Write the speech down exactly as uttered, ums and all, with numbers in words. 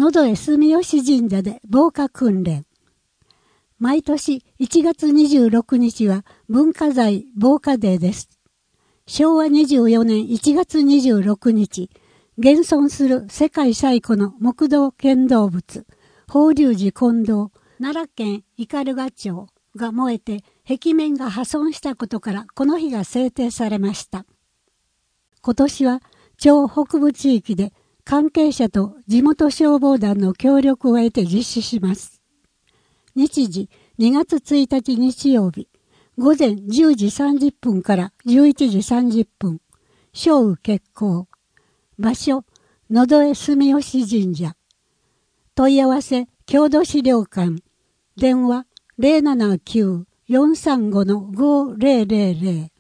野添住吉神社で防火訓練。毎年いちがつにじゅうろくにちは文化財防火デーです。しょうわにじゅうよねんいちがつにじゅうろくにち、現存する世界最古の木造建造物、法隆寺金堂、奈良県斑鳩町が燃えて壁面が破損したことからこの日が制定されました。今年は町北部地域で関係者と地元消防団の協力を得て実施します。日時にがつついたち日曜日、午前じゅうじさんじゅっぷんからじゅういちじさんじゅっぷん、正午決行。場所、野添住吉神社。問い合わせ、郷土資料館。電話、ゼロななきゅう よんさんご ごゼロゼロゼロ。